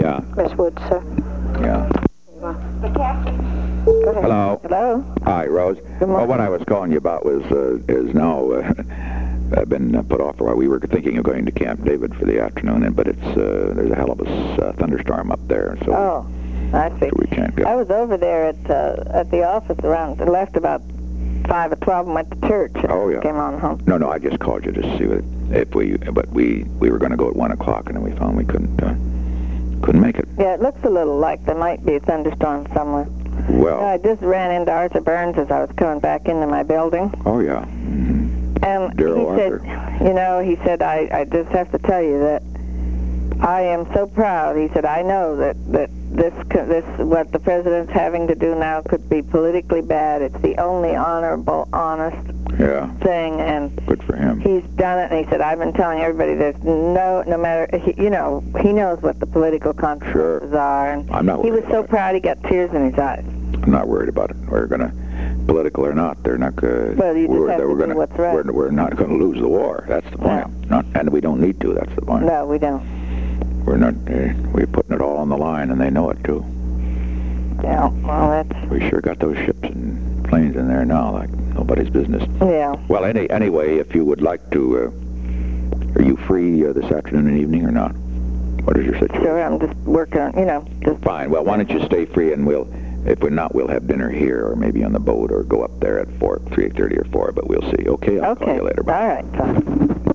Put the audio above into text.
Yeah. Miss Woods, sir. Yeah. The captain. Go ahead. Hello. Hello. Hi, Rose. Good morning. Well, what I was calling you about was is now been put off for a while. We were thinking of going to Camp David for the afternoon, but it's there's a hell of a thunderstorm up there, so I see. so we can't go. I was over there at the office around, left about 5 or 12 and went to church. Oh, yeah. Came on home. No, I just called you to see if we were going to go at 1 o'clock, and then we found we couldn't make it. Yeah, it looks a little like there might be a thunderstorm somewhere. Well. I just ran into Arthur Burns as I was coming back into my building. Oh, yeah. Mm-hmm. And Darryl he Arthur. said, he said, I just have to tell you that I am so proud. He said, I know that this what the president's having to do now could be politically bad. It's the only honorable, honest thing, and good for him. He's done it, and he said, I've been telling everybody there's no matter, he knows what the political consequences are, and I'm not worried he was so about it. proud he got tears in his eyes. I'm not worried about it. We're gonna, political or not, they're not going. Well, you just have to do what's right. We're not going to lose the war. That's the point. No. And we don't need to. That's the point. No, we don't. We're not. We're putting it all on the line, and they know it too. Yeah. Well, that's. We sure got those ships and planes in there now, like nobody's business. Yeah. Well, anyway, if you would like to, are you free this afternoon and evening or not? What is your situation? Sure, I'm just working on, just. Fine. Well, why don't you stay free, and if we're not, we'll have dinner here, or maybe on the boat, or go up there at 3:30 or 4. But we'll see. Okay. I'll call you later. Bye. All right. Fine.